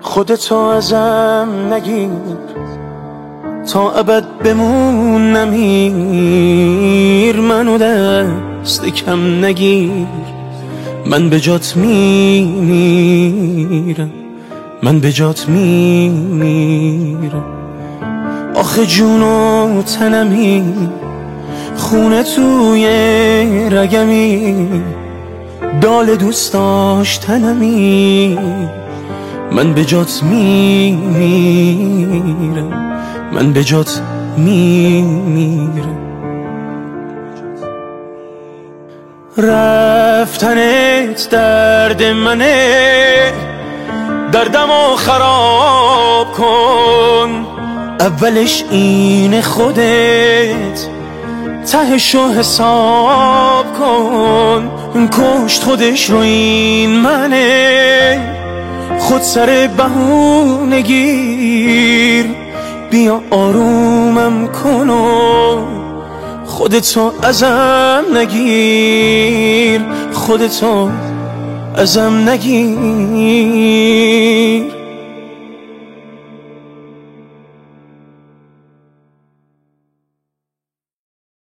خودتو ازم نگیر، تا ابد بمون نمیر. منو دست کم نگیر، من به جات میمیرم، من به جات میمیرم. آخه جون و تنمی، خونه توی رگمی، دال دوست داشتنمی. من به جات میمیرم، من به جات میمیرم. رفتنت درد منه، دردمو خراب کن. اولش این خودت، تهشو حساب کن. کشت خودش رو این منه، خود سر بهونه گیر. بیا آرومم کن و خودتو ازم نگیر، خودتو ازم نگیر.